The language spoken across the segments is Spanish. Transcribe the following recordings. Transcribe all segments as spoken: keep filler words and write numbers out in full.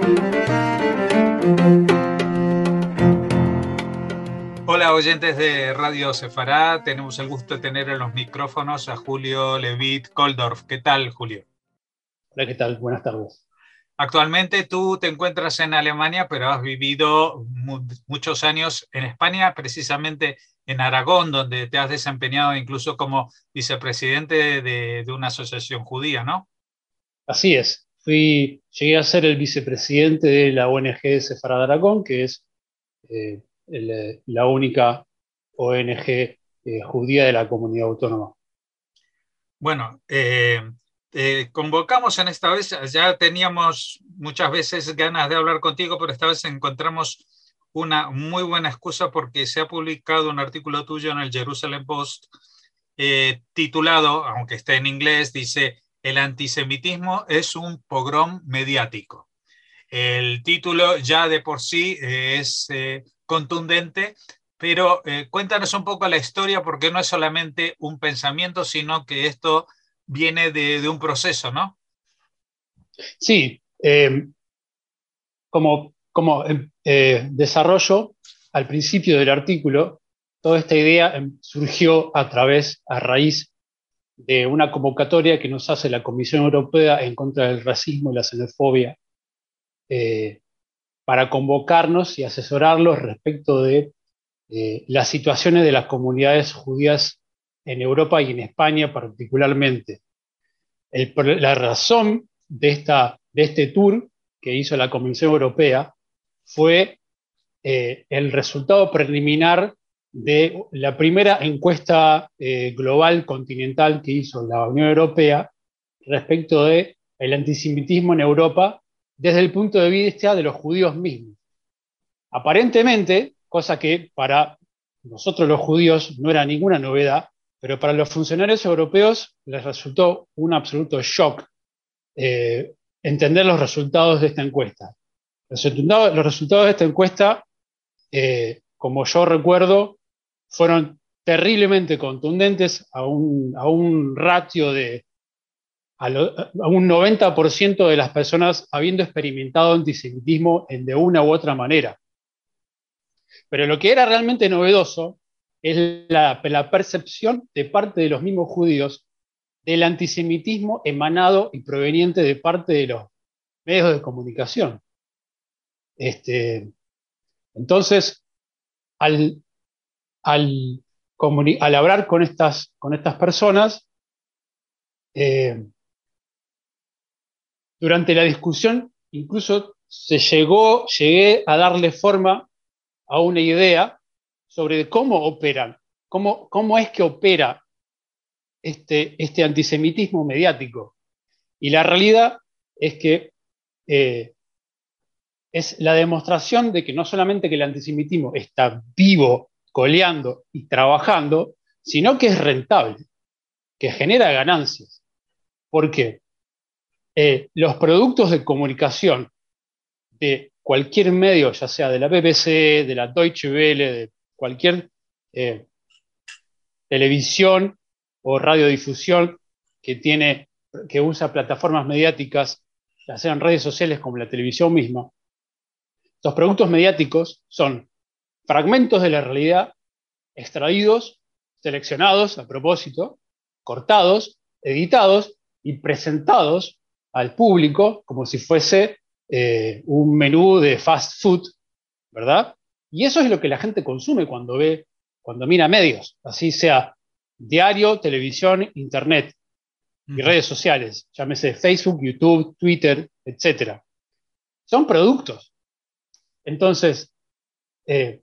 Hola oyentes de Radio Sefará, tenemos el gusto de tener en los micrófonos a Julio Levit Koldorf. ¿Qué tal, Julio? Hola, ¿qué tal? Buenas tardes. Actualmente tú te encuentras en Alemania, pero has vivido mu muchos años en España, precisamente en Aragón, donde te has desempeñado incluso como vicepresidente de, de una asociación judía, ¿no? Así es. Fui, llegué a ser el vicepresidente de la O N G Sefarad Aragón, que es eh, el, la única O N G eh, judía de la comunidad autónoma. Bueno, eh, eh, convocamos en esta vez, ya teníamos muchas veces ganas de hablar contigo, pero esta vez encontramos una muy buena excusa porque se ha publicado un artículo tuyo en el Jerusalem Post eh, titulado, aunque esté en inglés, dice: "El antisemitismo es un pogrom mediático". El título ya de por sí eh, es eh, contundente, pero eh, cuéntanos un poco la historia, porque no es solamente un pensamiento, sino que esto viene de, de un proceso, ¿no? Sí, eh, como, como eh, desarrollo al principio del artículo, toda esta idea eh, surgió a través, a raíz de una convocatoria que nos hace la Comisión Europea en contra del racismo y la xenofobia, eh, para convocarnos y asesorarlos respecto de eh, las situaciones de las comunidades judías en Europa y en España particularmente. El, la razón de, esta, de este tour que hizo la Comisión Europea fue eh, el resultado preliminar de la primera encuesta eh, global continental que hizo la Unión Europea respecto del antisemitismo en Europa desde el punto de vista de los judíos mismos. Aparentemente, cosa que para nosotros los judíos no era ninguna novedad, pero para los funcionarios europeos les resultó un absoluto shock eh, entender los resultados de esta encuesta. Los resultados, los resultados de esta encuesta, eh, como yo recuerdo, fueron terriblemente contundentes a un, a un ratio de a, lo, a un noventa por ciento de las personas habiendo experimentado antisemitismo en de una u otra manera. Pero lo que era realmente novedoso es la, la percepción de parte de los mismos judíos del antisemitismo emanado y proveniente de parte de los medios de comunicación. Este, entonces, al, al, al, hablar con estas, con estas personas, eh, durante la discusión incluso se llegó, llegué a darle forma a una idea sobre cómo operan, cómo, cómo es que opera este, este antisemitismo mediático. Y la realidad es que eh, es la demostración de que no solamente que el antisemitismo está vivo, coleando y trabajando, sino que es rentable, que genera ganancias. ¿Por qué? Eh, los productos de comunicación de cualquier medio, ya sea de la B B C, de la Deutsche Welle, de cualquier eh, televisión o radiodifusión que tiene, que usa plataformas mediáticas, ya sean redes sociales como la televisión misma, los productos mediáticos son fragmentos de la realidad extraídos, seleccionados a propósito, cortados, editados y presentados al público como si fuese eh, un menú de fast food, ¿verdad? Y eso es lo que la gente consume cuando ve, cuando mira medios, así sea diario, televisión, internet y redes sociales, llámese Facebook, YouTube, Twitter, etcétera. Son productos. Entonces, eh,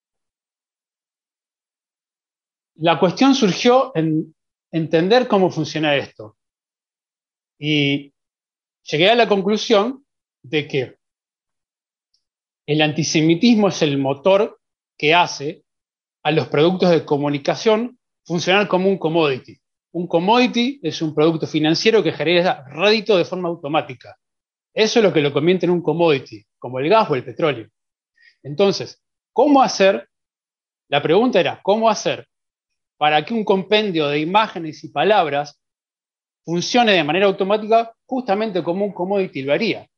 la cuestión surgió en entender cómo funciona esto. Y llegué a la conclusión de que el antisemitismo es el motor que hace a los productos de comunicación funcionar como un commodity. Un commodity es un producto financiero que genera rédito de forma automática. Eso es lo que lo convierte en un commodity, como el gas o el petróleo. Entonces, ¿cómo hacer? La pregunta era, ¿cómo hacer para que un compendio de imágenes y palabras funcione de manera automática justamente como un commodity lo haría?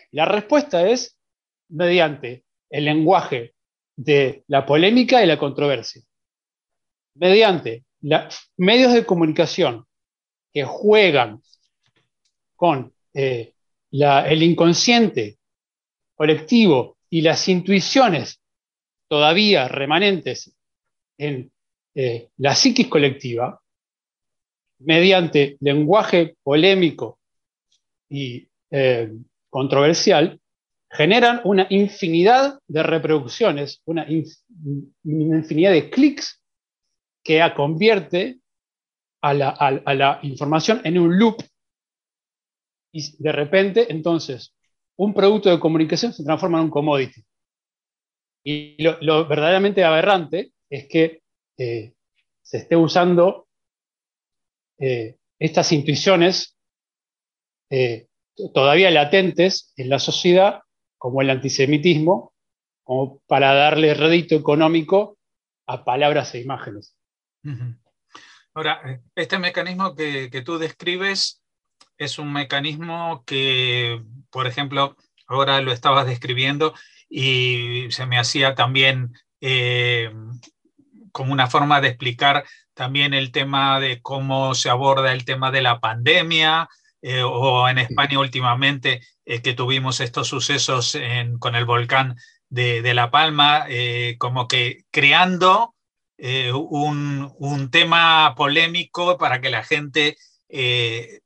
La respuesta es mediante el lenguaje de la polémica y la controversia, mediante la, medios de comunicación que juegan con eh, la, el inconsciente colectivo y las intuiciones todavía remanentes en eh, la psiquis colectiva, mediante lenguaje polémico y eh, controversial, generan una infinidad de reproducciones, una, inf una infinidad de clics que convierte a la, a, a la información en un loop, y de repente, entonces, un producto de comunicación se transforma en un commodity. Y lo, lo verdaderamente aberrante es que eh, se esté usando eh, estas intuiciones eh, todavía latentes en la sociedad, como el antisemitismo, como para darle rédito económico a palabras e imágenes. Uh-huh. Ahora, este mecanismo que, que tú describes es un mecanismo que, por ejemplo, ahora lo estabas describiendo y se me hacía también eh, como una forma de explicar también el tema de cómo se aborda el tema de la pandemia, eh, o en España últimamente eh, que tuvimos estos sucesos en, con el volcán de, de La Palma, eh, como que creando eh, un, un tema polémico para que la gente eh,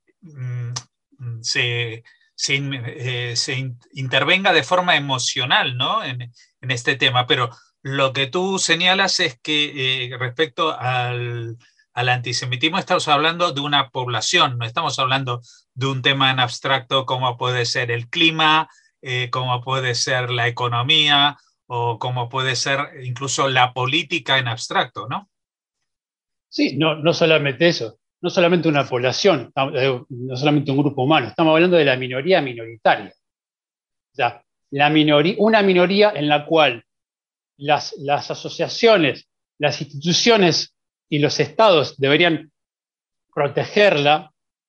se, se, eh, se in, intervenga de forma emocional, ¿no? en, en este tema. Pero lo que tú señalas es que eh, respecto al, al antisemitismo estamos hablando de una población, no estamos hablando de un tema en abstracto como puede ser el clima, eh, como puede ser la economía o como puede ser incluso la política en abstracto, ¿no? Sí, no, no solamente eso, no solamente una población, no solamente un grupo humano, estamos hablando de la minoría minoritaria. O sea, la minoría, una minoría en la cual las, las asociaciones, las instituciones y los estados deberían protegerla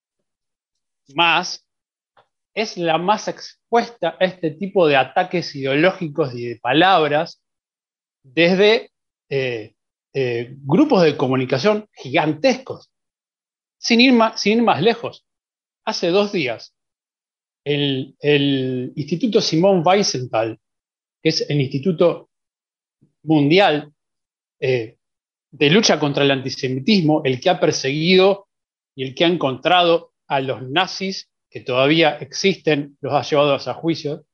más, es la más expuesta a este tipo de ataques ideológicos y de palabras desde eh, eh, grupos de comunicación gigantescos. Sin ir, más, sin ir más lejos, hace dos días, el, el Instituto Simón Wiesenthal, que es el Instituto Mundial eh, de Lucha contra el Antisemitismo, el que ha perseguido y el que ha encontrado a los nazis que todavía existen, los ha llevado a juicio,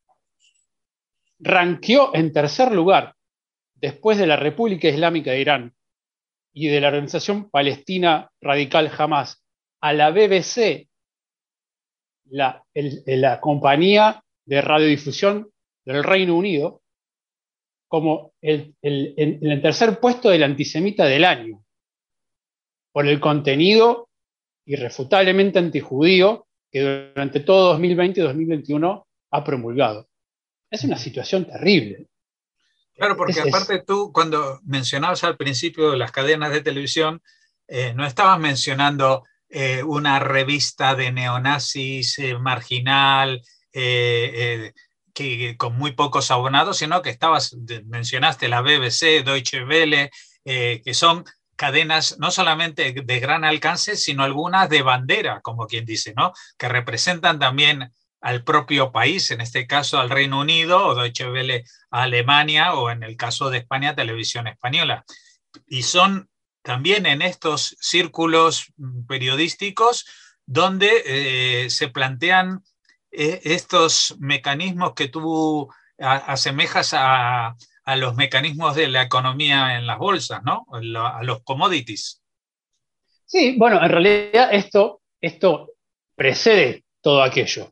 ranqueó en tercer lugar, después de la República Islámica de Irán y de la Organización Palestina Radical Hamas, a la B B C, la, el, la compañía de radiodifusión del Reino Unido, como el, el, el, el tercer puesto del antisemita del año, por el contenido irrefutablemente antijudío que durante todo dos mil veinte y dos mil veintiuno ha promulgado. Es una situación terrible. Claro, porque es, aparte es... tú, cuando mencionabas al principio las cadenas de televisión, eh, no estabas mencionando eh, una revista de neonazis eh, marginal, eh, eh, que, con muy pocos abonados, sino que estabas, mencionaste la B B C, Deutsche Welle, eh, que son cadenas no solamente de gran alcance, sino algunas de bandera, como quien dice, ¿no? Que representan también al propio país, en este caso al Reino Unido, o Deutsche Welle a Alemania, o en el caso de España, Televisión Española. Y son también en estos círculos periodísticos donde eh, se plantean eh, estos mecanismos que tú a, asemejas a, a los mecanismos de la economía en las bolsas, ¿no? A los commodities. Sí, bueno, en realidad esto, esto precede todo aquello.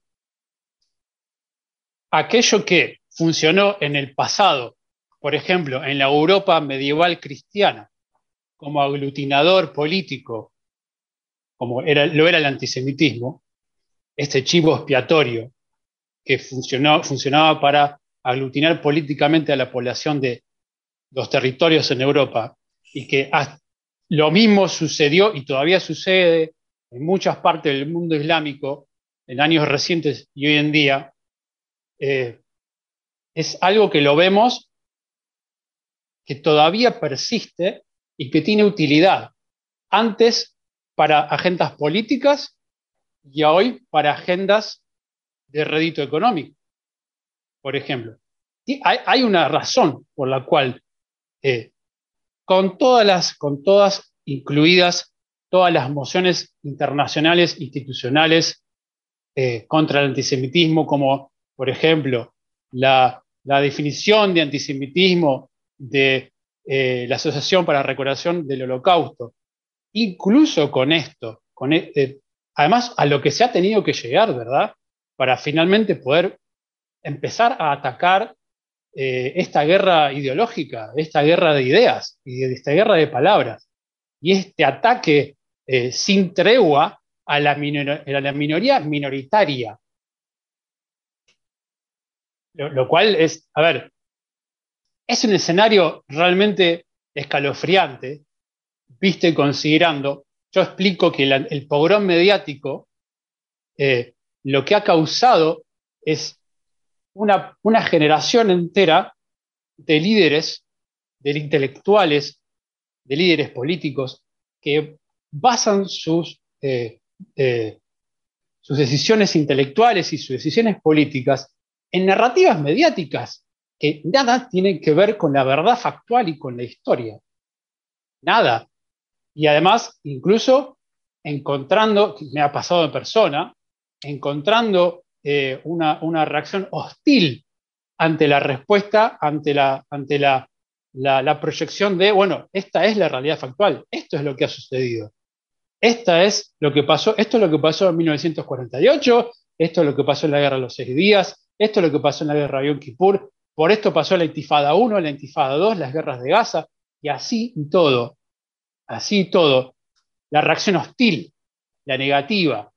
Aquello que funcionó en el pasado, por ejemplo, en la Europa medieval cristiana, como aglutinador político, como era, lo era el antisemitismo, este chivo expiatorio que funcionó, funcionaba para aglutinar políticamente a la población de los territorios en Europa, y que lo mismo sucedió y todavía sucede en muchas partes del mundo islámico en años recientes y hoy en día, eh, es algo que lo vemos que todavía persiste y que tiene utilidad. Antes para agendas políticas y hoy para agendas de rédito económico, por ejemplo. Y hay, hay una razón por la cual, eh, con todas las, con todas incluidas todas las mociones internacionales, institucionales, eh, contra el antisemitismo, como por ejemplo la, la definición de antisemitismo de eh, la Asociación para la Recordación del Holocausto, incluso con esto, con eh, además a lo que se ha tenido que llegar, ¿verdad? Para finalmente poder empezar a atacar eh, esta guerra ideológica, esta guerra de ideas y de, esta guerra de palabras, y este ataque eh, sin tregua a la, minor, a la minoría minoritaria. Lo, lo cual es, a ver, es un escenario realmente escalofriante, viste, considerando, yo explico que la, el pogrón mediático eh, lo que ha causado es una, una generación entera de líderes, de intelectuales, de líderes políticos que basan sus, eh, eh, sus decisiones intelectuales y sus decisiones políticas en narrativas mediáticas que nada tienen que ver con la verdad factual y con la historia. Nada. Y además, incluso encontrando, me ha pasado en persona, encontrando eh, una, una reacción hostil ante la respuesta, ante la, ante la, la, la proyección de, bueno, esta es la realidad factual, esto es lo que ha sucedido. Esta es lo que pasó, esto es lo que pasó en mil novecientos cuarenta y ocho, esto es lo que pasó en la Guerra de los Seis Días, esto es lo que pasó en la Guerra de Yom Kippur, por esto pasó la Intifada uno, la Intifada dos, las guerras de Gaza, y así y todo, así y todo. La reacción hostil, la negativa,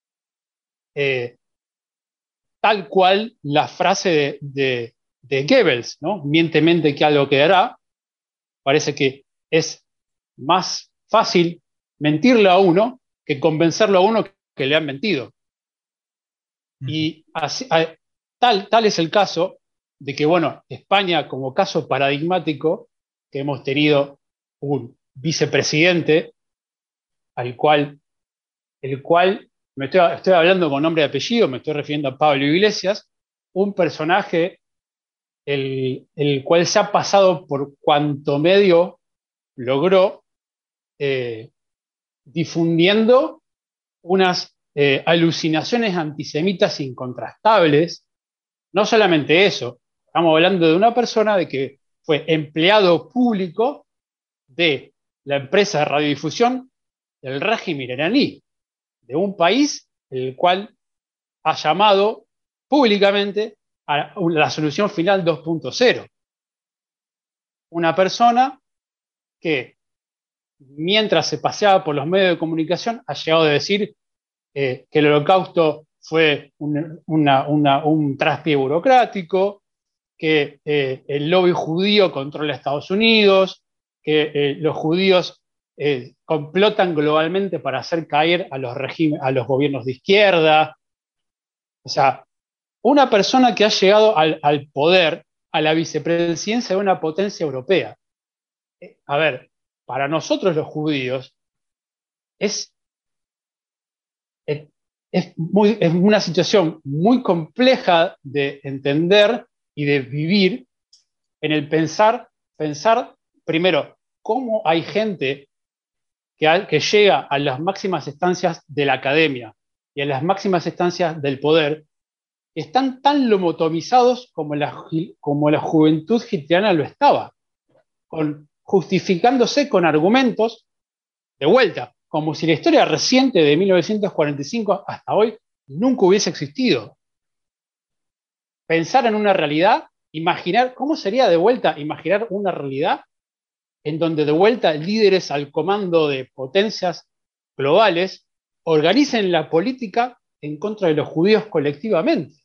eh, tal cual la frase de, de, de Goebbels, ¿no? Miente, mente que algo quedará. Parece que es más fácil mentirle a uno que convencerlo a uno que le han mentido. Uh-huh. Y así, a, tal, tal es el caso de que, bueno, España como caso paradigmático, que hemos tenido un vicepresidente al cual, el cual, me estoy, estoy hablando con nombre y apellido, me estoy refiriendo a Pablo Iglesias, un personaje el, el cual se ha pasado por cuanto medio logró, eh, difundiendo unas eh, alucinaciones antisemitas incontrastables. No solamente eso, estamos hablando de una persona de que fue empleado público de la empresa de radiodifusión del régimen iraní, de un país el cual ha llamado públicamente a la solución final dos punto cero. Una persona que, mientras se paseaba por los medios de comunicación, ha llegado a decir eh, que el Holocausto fue un, una, una, un traspié burocrático, que eh, el lobby judío controla Estados Unidos, que eh, los judíos eh, complotan globalmente para hacer caer a los, a los gobiernos de izquierda. O sea, una persona que ha llegado al, al poder, a la vicepresidencia de una potencia europea. Eh, a ver, para nosotros los judíos es, es, es, muy, es una situación muy compleja de entender y de vivir en el pensar, pensar primero, cómo hay gente que, que llega a las máximas instancias de la academia y a las máximas instancias del poder, que están tan lobotomizados como la, como la juventud hitleriana lo estaba, con, justificándose con argumentos de vuelta, como si la historia reciente de mil novecientos cuarenta y cinco hasta hoy nunca hubiese existido. Pensar en una realidad, imaginar, ¿cómo sería de vuelta imaginar una realidad en donde de vuelta líderes al comando de potencias globales organicen la política en contra de los judíos colectivamente?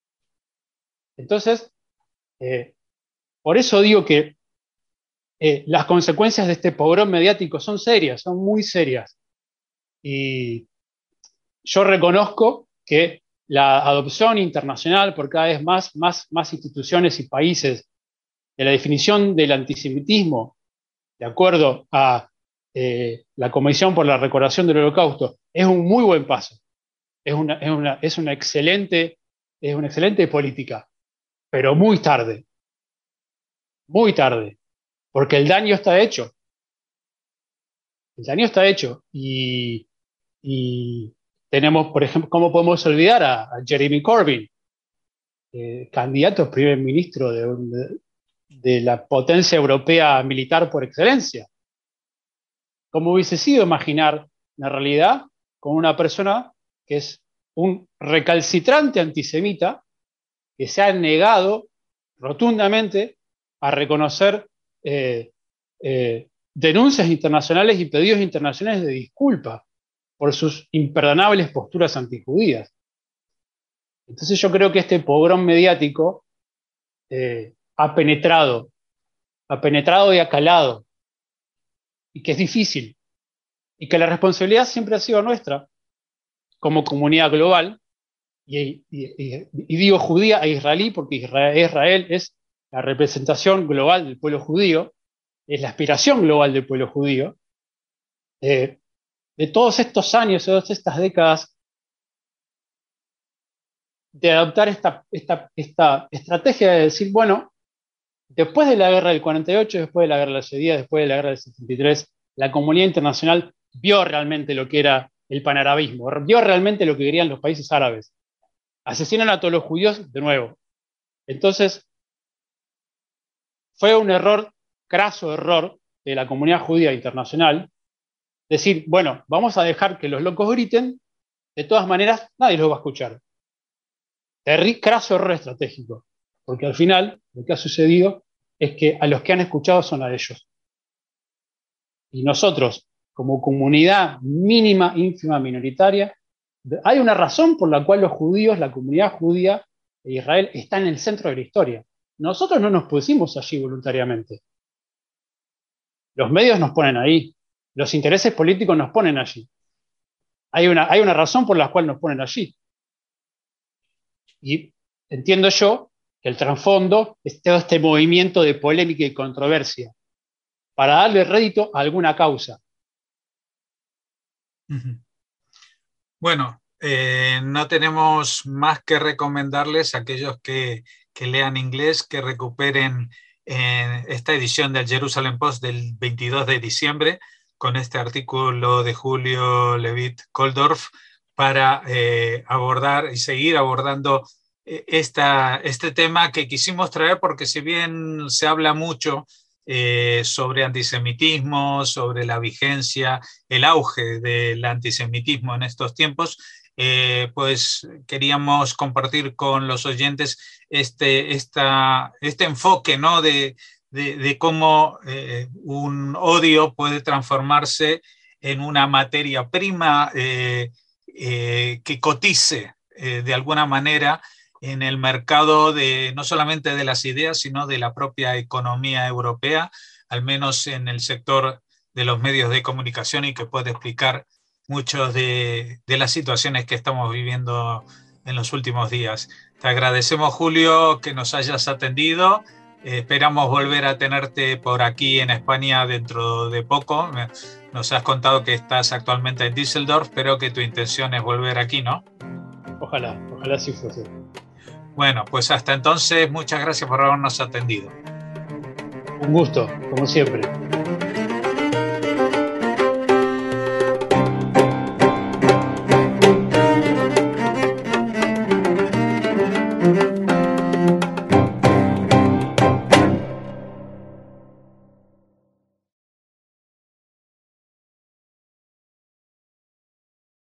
Entonces, eh, por eso digo que eh, las consecuencias de este pogrón mediático son serias, son muy serias. Y yo reconozco que la adopción internacional por cada vez más, más, más instituciones y países de la definición del antisemitismo, de acuerdo a eh, la Comisión por la Recordación del Holocausto, es un muy buen paso. Es una, es una, es una, excelente, es una excelente política, pero muy tarde. Muy tarde. Porque el daño está hecho. El daño está hecho. Y, y tenemos, por ejemplo, ¿cómo podemos olvidar a, a Jeremy Corbyn, eh, candidato a primer ministro de, de, de la potencia europea militar por excelencia? ¿Cómo hubiese sido imaginar la realidad con una persona que es un recalcitrante antisemita que se ha negado rotundamente a reconocer eh, eh, denuncias internacionales y pedidos internacionales de disculpa por sus imperdonables posturas antijudías? Entonces yo creo que este pogrom mediático eh, ha penetrado, ha penetrado y ha calado, y que es difícil, y que la responsabilidad siempre ha sido nuestra, como comunidad global, y, y, y, y digo judía e israelí porque Israel, Israel es la representación global del pueblo judío, es la aspiración global del pueblo judío, eh, de todos estos años, de todas estas décadas, de adoptar esta, esta, esta estrategia de decir, bueno, después de la guerra del cuarenta y ocho, después de la guerra de los días, después de la guerra del setenta y tres, la comunidad internacional vio realmente lo que era el panarabismo, vio realmente lo que querían los países árabes. Asesinan a todos los judíos de nuevo. Entonces, fue un error, craso error, de la comunidad judía internacional, decir, bueno, vamos a dejar que los locos griten, de todas maneras nadie los va a escuchar. Terri, craso error estratégico, porque al final lo que ha sucedido es que a los que han escuchado son a ellos. Y nosotros, como comunidad mínima, ínfima, minoritaria, hay una razón por la cual los judíos, la comunidad judía de Israel, está en el centro de la historia. Nosotros no nos pusimos allí voluntariamente. Los medios nos ponen ahí. Los intereses políticos nos ponen allí. Hay una, hay una razón por la cual nos ponen allí. Y entiendo yo que el trasfondo es todo este movimiento de polémica y controversia para darle rédito a alguna causa. Uh-huh. Bueno, eh, no tenemos más que recomendarles a aquellos que, que lean inglés, que recuperen eh, esta edición del Jerusalem Post del veintidós de diciembre con este artículo de Julio Levit Koldorf para eh, abordar y seguir abordando esta, este tema que quisimos traer porque si bien se habla mucho Eh, sobre antisemitismo, sobre la vigencia, el auge del antisemitismo en estos tiempos, eh, pues queríamos compartir con los oyentes este, esta, este enfoque, ¿no? de, de, de cómo eh, un odio puede transformarse en una materia prima eh, eh, que cotice eh, de alguna manera en el mercado de no solamente de las ideas, sino de la propia economía europea, al menos en el sector de los medios de comunicación, y que puede explicar muchas de, de las situaciones que estamos viviendo en los últimos días. Te agradecemos, Julio, que nos hayas atendido. Eh, esperamos volver a tenerte por aquí en España dentro de poco. Nos has contado que estás actualmente en Düsseldorf, pero que tu intención es volver aquí, ¿no? Ojalá, ojalá sí fuese. Bueno, pues hasta entonces, muchas gracias por habernos atendido. Un gusto, como siempre.